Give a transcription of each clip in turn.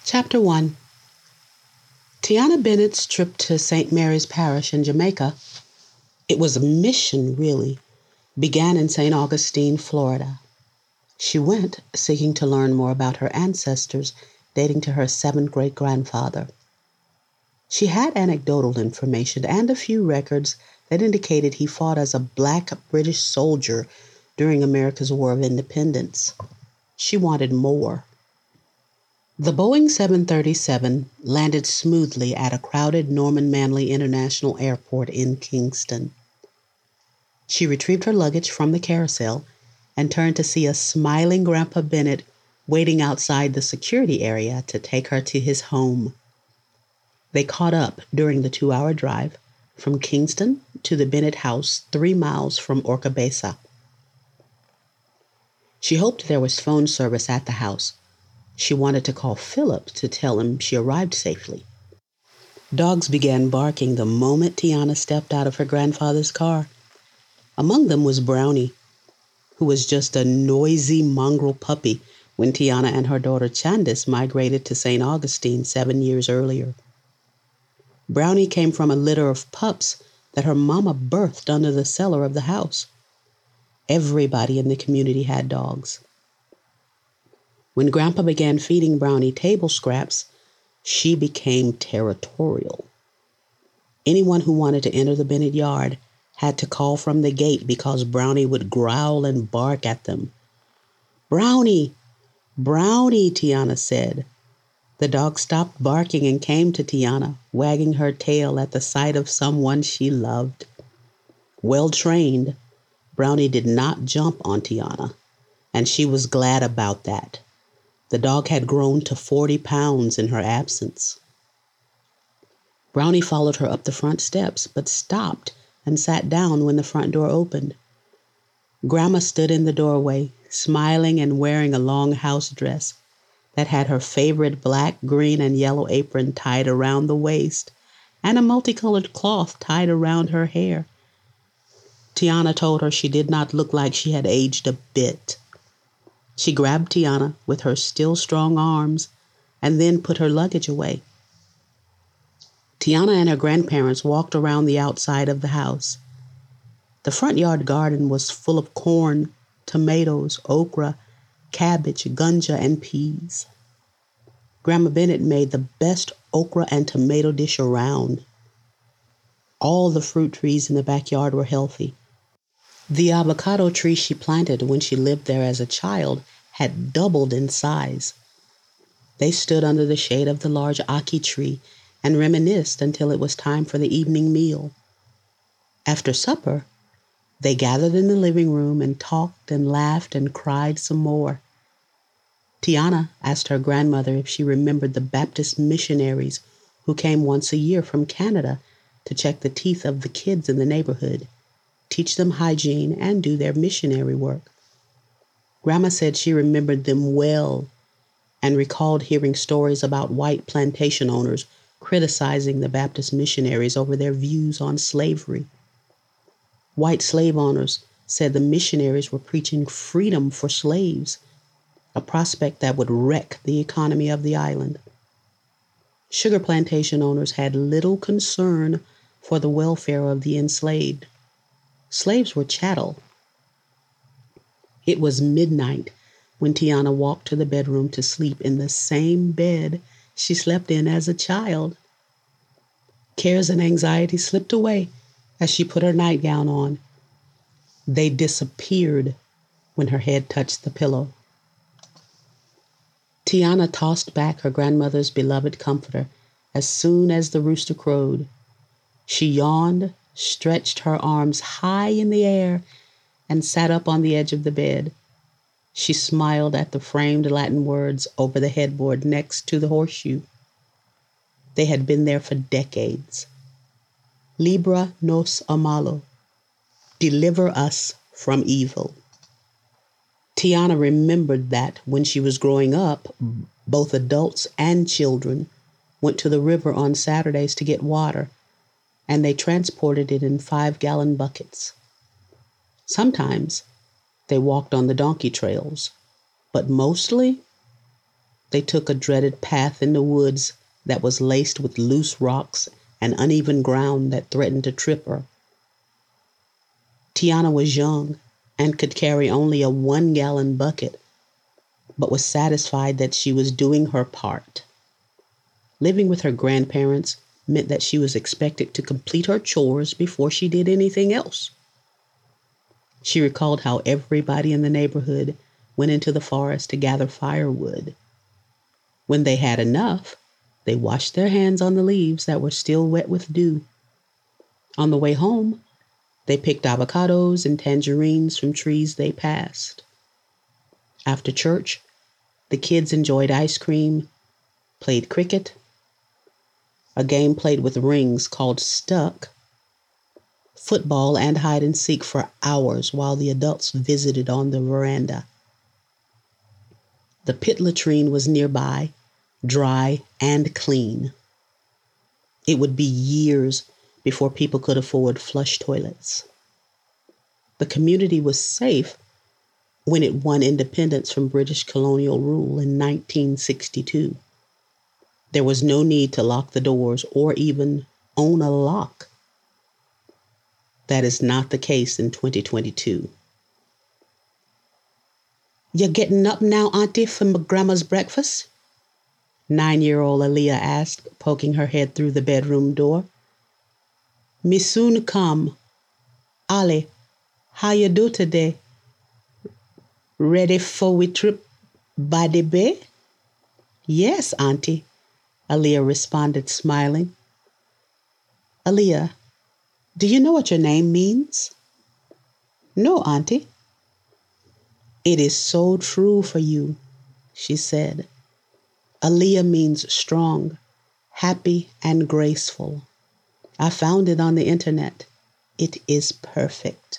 Chapter 1. Tiana Bennett's trip to St. Mary's Parish in Jamaica, it was a mission really, began in St. Augustine, Florida. She went seeking to learn more about her ancestors dating to her seventh great-grandfather. She had anecdotal information and a few records that indicated he fought as a black British soldier during America's War of Independence. She wanted more. The Boeing 737 landed smoothly at a crowded Norman Manley International Airport in Kingston. She retrieved her luggage from the carousel and turned to see a smiling Grandpa Bennett waiting outside the security area to take her to his home. They caught up during the 2-hour drive from Kingston to the Bennett house 3 miles from Orca Besa. She hoped there was phone service at the house. She wanted to call Philip to tell him she arrived safely. Dogs began barking the moment Tiana stepped out of her grandfather's car. Among them was Brownie, who was just a noisy mongrel puppy when Tiana and her daughter Chandis migrated to St. Augustine 7 years earlier. Brownie came from a litter of pups that her mama birthed under the cellar of the house. Everybody in the community had dogs. When Grandpa began feeding Brownie table scraps, she became territorial. Anyone who wanted to enter the Bennett yard had to call from the gate because Brownie would growl and bark at them. "Brownie! Brownie!" Tiana said. The dog stopped barking and came to Tiana, wagging her tail at the sight of someone she loved. Well trained, Brownie did not jump on Tiana, and she was glad about that. The dog had grown to 40 pounds in her absence. Brownie followed her up the front steps, but stopped and sat down when the front door opened. Grandma stood in the doorway, smiling and wearing a long house dress that had her favorite black, green, and yellow apron tied around the waist and a multicolored cloth tied around her hair. Tiana told her she did not look like she had aged a bit. She grabbed Tiana with her still strong arms and then put her luggage away. Tiana and her grandparents walked around the outside of the house. The front yard garden was full of corn, tomatoes, okra, cabbage, gunja, and peas. Grandma Bennett made the best okra and tomato dish around. All the fruit trees in the backyard were healthy. The avocado tree she planted when she lived there as a child had doubled in size. They stood under the shade of the large ackee tree and reminisced until it was time for the evening meal. After supper, they gathered in the living room and talked and laughed and cried some more. Tiana asked her grandmother if she remembered the Baptist missionaries who came once a year from Canada to check the teeth of the kids in the neighborhood, teach them hygiene, and do their missionary work. Grandma said she remembered them well and recalled hearing stories about white plantation owners criticizing the Baptist missionaries over their views on slavery. White slave owners said the missionaries were preaching freedom for slaves, a prospect that would wreck the economy of the island. Sugar plantation owners had little concern for the welfare of the enslaved. Slaves were chattel. It was midnight when Tiana walked to the bedroom to sleep in the same bed she slept in as a child. Cares and anxiety slipped away as she put her nightgown on. They disappeared when her head touched the pillow. Tiana tossed back her grandmother's beloved comforter as soon as the rooster crowed. She yawned, stretched her arms high in the air, and sat up on the edge of the bed. She smiled at the framed Latin words over the headboard next to the horseshoe. They had been there for decades. Libra nos a malo. Deliver us from evil. Tiana remembered that when she was growing up, both adults and children went to the river on Saturdays to get water, and they transported it in 5-gallon buckets. Sometimes they walked on the donkey trails, but mostly They took a dreaded path in the woods that was laced with loose rocks and uneven ground that threatened to trip her. Tiana was young and could carry only a 1-gallon bucket, but was satisfied that she was doing her part. Living with her grandparents meant that she was expected to complete her chores before she did anything else. She recalled how everybody in the neighborhood went into the forest to gather firewood. When they had enough, they washed their hands on the leaves that were still wet with dew. On the way home, they picked avocados and tangerines from trees they passed. After church, the kids enjoyed ice cream, played cricket, a game played with rings called Stuck, football, and hide and seek for hours while the adults visited on the veranda. The pit latrine was nearby, dry and clean. It would be years before people could afford flush toilets. The community was safe when it won independence from British colonial rule in 1962. There was no need to lock the doors or even own a lock. That is not the case in 2022. "You getting up now, Auntie, for my grandma's breakfast?" 9-year-old Aaliyah asked, poking her head through the bedroom door. "Me soon come. Ali, how you do today? Ready for we trip by the bay?" "Yes, Auntie," Aaliyah responded, smiling. "Aaliyah, do you know what your name means?" "No, Auntie." "It is so true for you," she said. "Aaliyah means strong, happy, and graceful. I found it on the internet. It is perfect."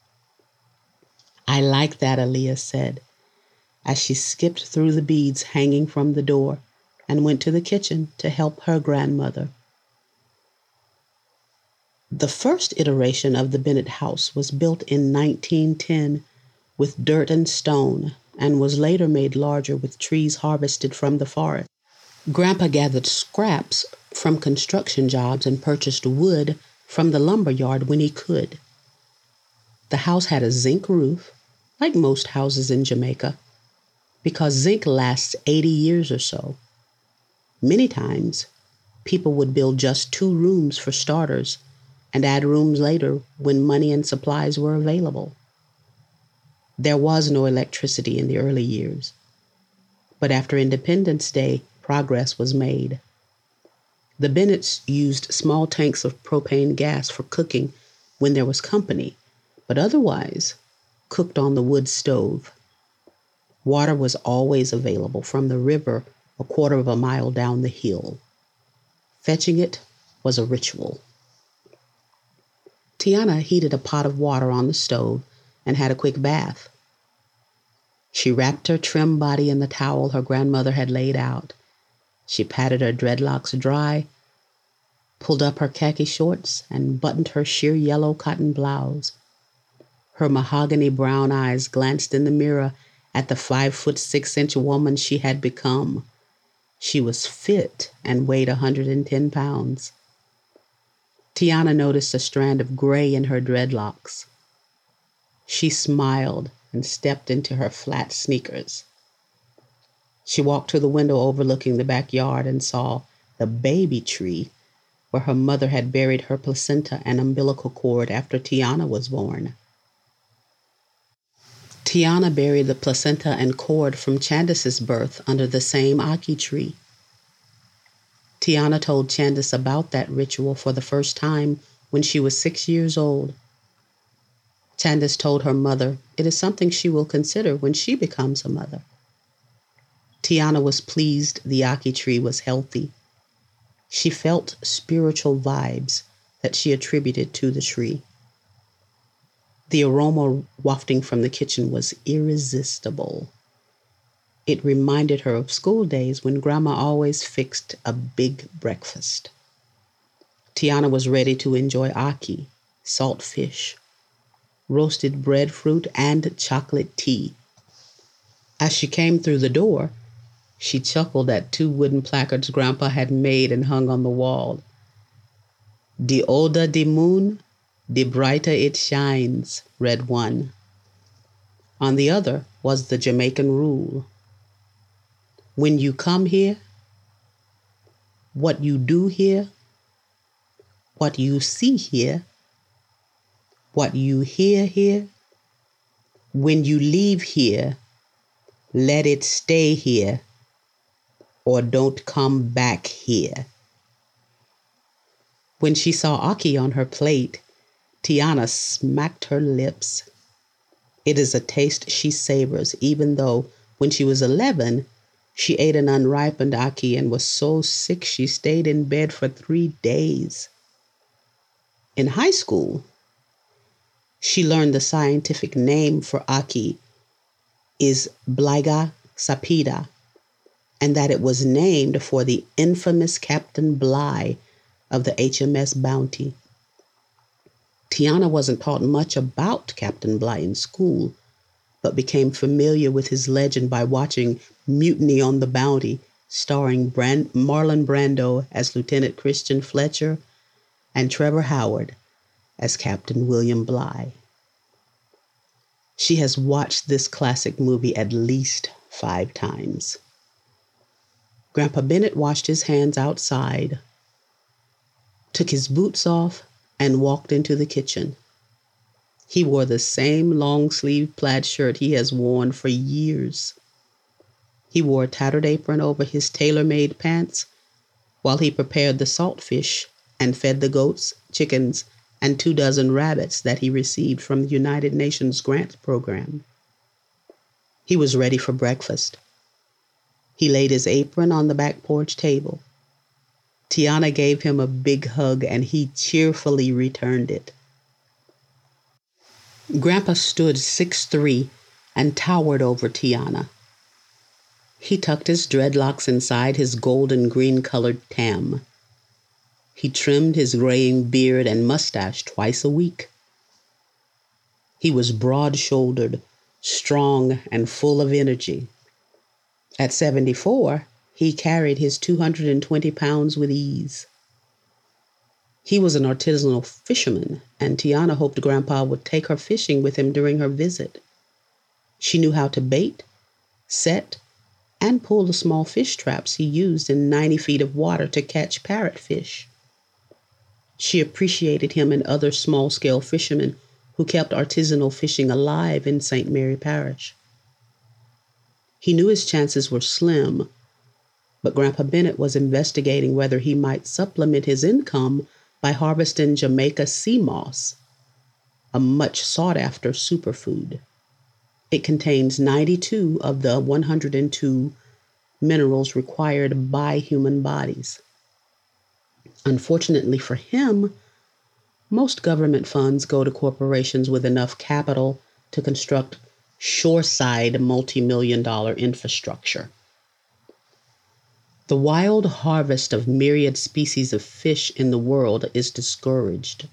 "I like that," Aaliyah said, as she skipped through the beads hanging from the door and went to the kitchen to help her grandmother. The first iteration of the Bennett house was built in 1910 with dirt and stone and was later made larger with trees harvested from the forest. Grandpa gathered scraps from construction jobs and purchased wood from the lumber yard when he could. The house had a zinc roof, like most houses in Jamaica, because zinc lasts 80 years or so. Many times, people would build just 2 rooms for starters and add rooms later when money and supplies were available. There was no electricity in the early years, but after Independence Day, progress was made. The Bennetts used small tanks of propane gas for cooking when there was company, but otherwise cooked on the wood stove. Water was always available from the river a quarter of a mile down the hill. Fetching it was a ritual. Tiana heated a pot of water on the stove and had a quick bath. She wrapped her trim body in the towel her grandmother had laid out. She patted her dreadlocks dry, pulled up her khaki shorts, and buttoned her sheer yellow cotton blouse. Her mahogany brown eyes glanced in the mirror at the 5'6" woman she had become. She was fit and weighed 110 pounds. Tiana noticed a strand of gray in her dreadlocks. She smiled and stepped into her flat sneakers. She walked to the window overlooking the backyard and saw the baby tree where her mother had buried her placenta and umbilical cord after Tiana was born. Tiana buried the placenta and cord from Candace's birth under the same Aki tree. Tiana told Candace about that ritual for the first time when she was 6 years old. Candace told her mother it is something she will consider when she becomes a mother. Tiana was pleased the Aki tree was healthy. She felt spiritual vibes that she attributed to the tree. The aroma wafting from the kitchen was irresistible. It reminded her of school days when Grandma always fixed a big breakfast. Tiana was ready to enjoy Aki, salt fish, roasted breadfruit, and chocolate tea. As she came through the door, She chuckled at two wooden placards Grandpa had made and hung on the wall. "The older the moon, the brighter it shines," read one. On the other was the Jamaican rule. "When you come here, what you do here, what you see here, what you hear here, when you leave here, let it stay here or don't come back here." When she saw Aki on her plate, Tiana smacked her lips. It is a taste she savors, even though when she was 11, she ate an unripened Aki and was so sick she stayed in bed for 3 days. In high school, she learned the scientific name for Aki is Blyga sapida, and that it was named for the infamous Captain Bligh of the HMS Bounty. Tiana wasn't taught much about Captain Bligh in school, but became familiar with his legend by watching Mutiny on the Bounty, starring Marlon Brando as Lieutenant Christian Fletcher and Trevor Howard as Captain William Bligh. She has watched this classic movie at least 5 times. Grandpa Bennett washed his hands outside, took his boots off, and walked into the kitchen. He wore the same long-sleeved plaid shirt he has worn for years. He wore a tattered apron over his tailor-made pants while he prepared the saltfish and fed the goats, chickens, and 24 rabbits that he received from the United Nations grant program. He was ready for breakfast. He laid his apron on the back porch table. Tiana gave him a big hug and he cheerfully returned it. Grandpa stood 6'3" and towered over Tiana. He tucked his dreadlocks inside his golden green-colored tam. He trimmed his graying beard and mustache twice a week. He was broad-shouldered, strong, and full of energy. At 74, he carried his 220 pounds with ease. He was an artisanal fisherman, and Tiana hoped Grandpa would take her fishing with him during her visit. She knew how to bait, set, and pull the small fish traps he used in 90 feet of water to catch parrotfish. She appreciated him and other small-scale fishermen who kept artisanal fishing alive in St. Mary Parish. He knew his chances were slim, but Grandpa Bennett was investigating whether he might supplement his income by harvesting Jamaica sea moss, a much sought-after superfood. It contains 92 of the 102 minerals required by human bodies. Unfortunately for him, most government funds go to corporations with enough capital to construct shoreside multi-million-dollar infrastructure. The wild harvest of myriad species of fish in the world is discouraged.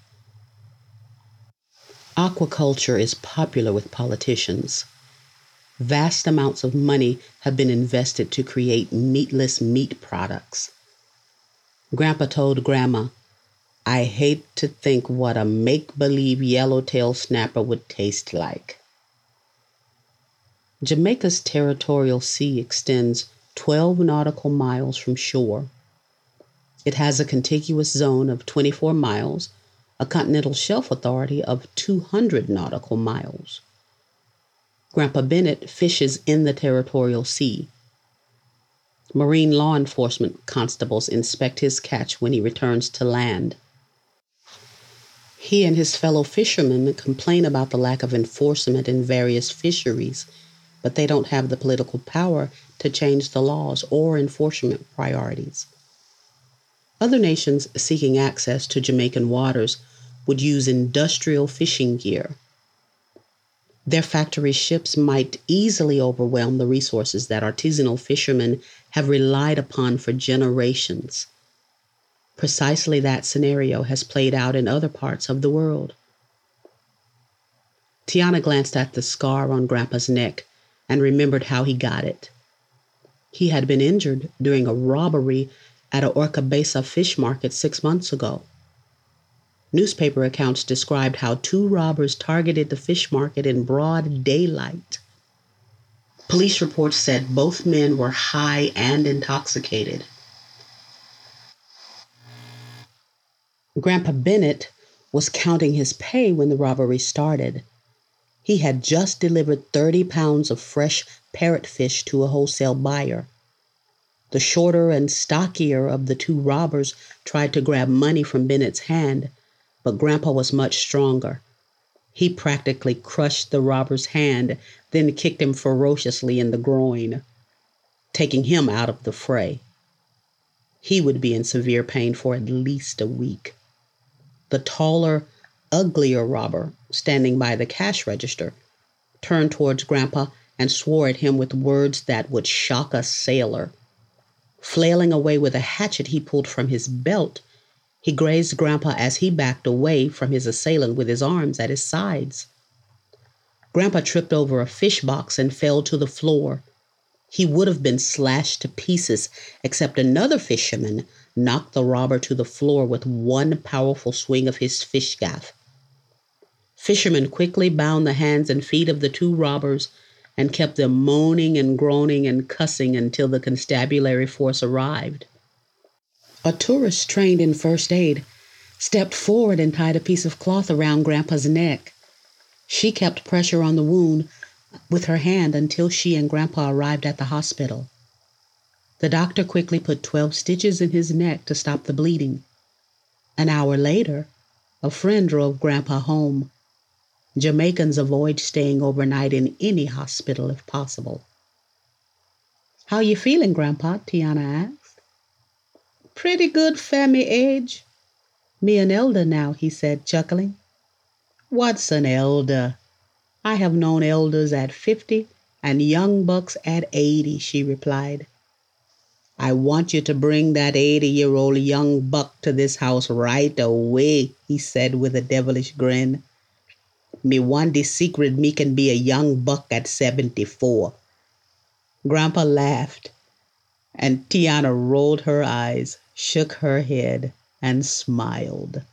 Aquaculture is popular with politicians. Vast amounts of money have been invested to create meatless meat products. Grandpa told Grandma, "I hate to think what a make-believe yellowtail snapper would taste like." Jamaica's territorial sea extends 12 nautical miles from shore. It has a contiguous zone of 24 miles, a continental shelf authority of 200 nautical miles. Grandpa Bennett fishes in the territorial sea. Marine law enforcement constables inspect his catch when he returns to land. He and his fellow fishermen complain about the lack of enforcement in various fisheries, but they don't have the political power to change the laws or enforcement priorities. Other nations seeking access to Jamaican waters would use industrial fishing gear. Their factory ships might easily overwhelm the resources that artisanal fishermen have relied upon for generations. Precisely that scenario has played out in other parts of the world. Tiana glanced at the scar on Grandpa's neck and remembered how he got it. He had been injured during a robbery at a Orcabesa fish market 6 months ago. Newspaper accounts described how two robbers targeted the fish market in broad daylight. Police reports said both men were high and intoxicated. Grandpa Bennett was counting his pay when the robbery started. He had just delivered 30 pounds of fresh parrotfish to a wholesale buyer. The shorter and stockier of the two robbers tried to grab money from Bennett's hand, but Grandpa was much stronger. He practically crushed the robber's hand, then kicked him ferociously in the groin, taking him out of the fray. He would be in severe pain for at least a week. The taller, uglier robber, standing by the cash register, turned towards Grandpa and swore at him with words that would shock a sailor. Flailing away with a hatchet he pulled from his belt, he grazed Grandpa as he backed away from his assailant with his arms at his sides. Grandpa tripped over a fish box and fell to the floor. He would have been slashed to pieces, except another fisherman knocked the robber to the floor with one powerful swing of his fish gaff. Fishermen quickly bound the hands and feet of the two robbers and kept them moaning and groaning and cussing until the constabulary force arrived. A tourist trained in first aid stepped forward and tied a piece of cloth around Grandpa's neck. She kept pressure on the wound with her hand until she and Grandpa arrived at the hospital. The doctor quickly put 12 stitches in his neck to stop the bleeding. An hour later, a friend drove Grandpa home. Jamaicans avoid staying overnight in any hospital if possible. "How you feeling, Grandpa?" Tiana asked. "Pretty good for me age. Me an elder now," he said, chuckling. "What's an elder? I have known elders at 50 and young bucks at 80, she replied. "I want you to bring that 80-year-old young buck to this house right away," he said with a devilish grin. "Me want the secret me can be a young buck at 74. Grandpa laughed, and Tiana rolled her eyes, shook her head, and smiled.